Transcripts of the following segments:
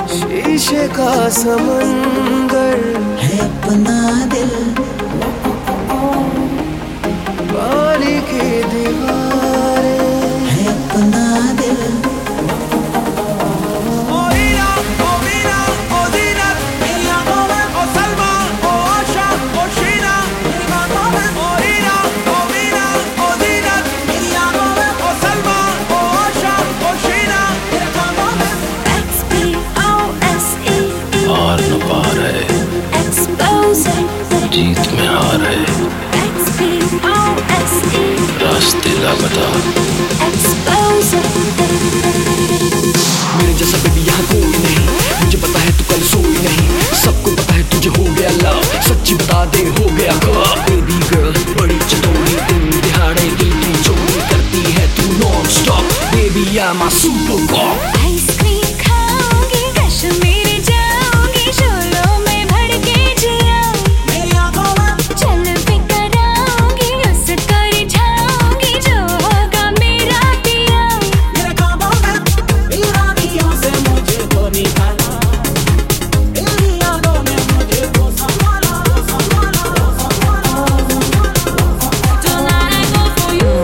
शीशे का समंदर है अपना दिल, पानी की दीवारें है अपना दिल। जीत में हार है, रास्ते लापता। मेरे जैसा बेबी यहाँ कोई नहीं, मुझे पता है तू कल सोई नहीं, सबको पता है तुझे हो गया लव, सच्ची बता दे हो गया कब। बेबी गर्ल बड़ी चतोरी, दिन दिहाड़े दिल की चोरी करती है तू non stop. Baby I am a super cop. Ice cream खाओगी, कश्मीर जाओगी, शोलों में भर के जिया, मेरी आंखों में चल फिकर आऊंगी, उसको रिझाऊंगी, जो होगा मेरा पिया। मेरे ख्वाबों में ईरानियों से मुझे तो निकाला, तेरी यादों में मुझे तो संभाला, संभाला, संभाला। Tonight I go for you।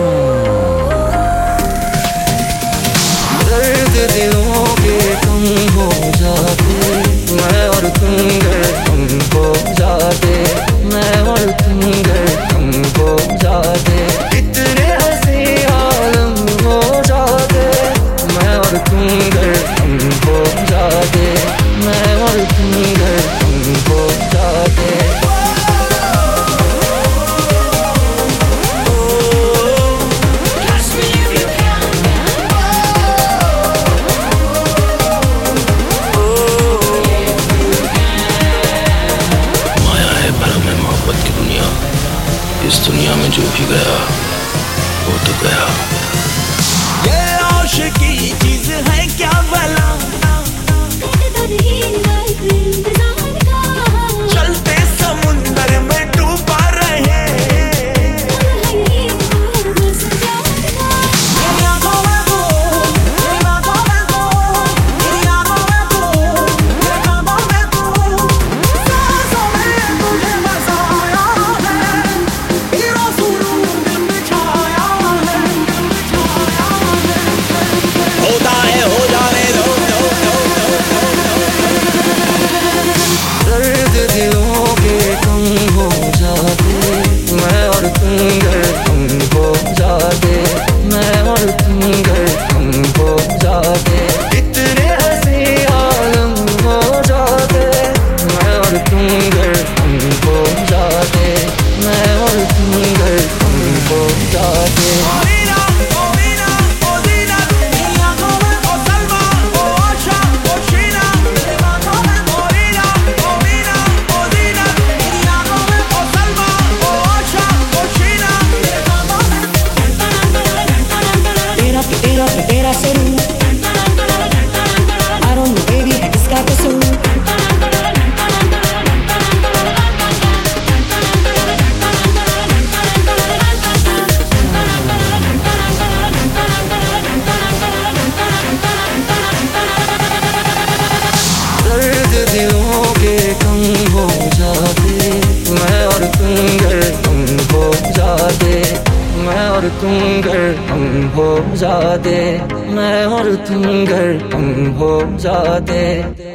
दर्द दिलों के कम हो जाते, मैं और तुम गए कम हो जाते, मैं और तुम गए कम हो जाते, इतने हंसी आलम हो जाते, मैं और तुम गए कम हो जाते, मैं और तुम गए कम हो जाते। माया है भरम है मोहब्बत की दुनिया, इस दुनिया में जो भी गया वो तो गया। ये आशिकी चीज है क्या भला, चलते समुंदर में डूबा रहे। मेरी आंखों में वो, मेरी बातों में वो, मेरी आंखों में वो, मेरे ख्वाबों में वो, सांसों में तुझे बसाया है, हीरो सुरूर दिल में छाया है, दिल में छाया है। होता है हो जाने दो, दर्द दिलों के कम हो जाते, मैं और तुम गए कम हो जाते, मैं और तुम गए कम हो जाते, इतने हंसी आलम हो जाते, मैं और तुम गए कम हो जाते, मैं और तुम गए कम हो जाते। तेरा सरूर, I don't know baby है किसका कसूर। दर्द दिलों के कम हो जाते, मैं और तुम गए कम हो जाते, मैं और तुम गए कम हो जाते, मैं और तुम गए कम हो जाते।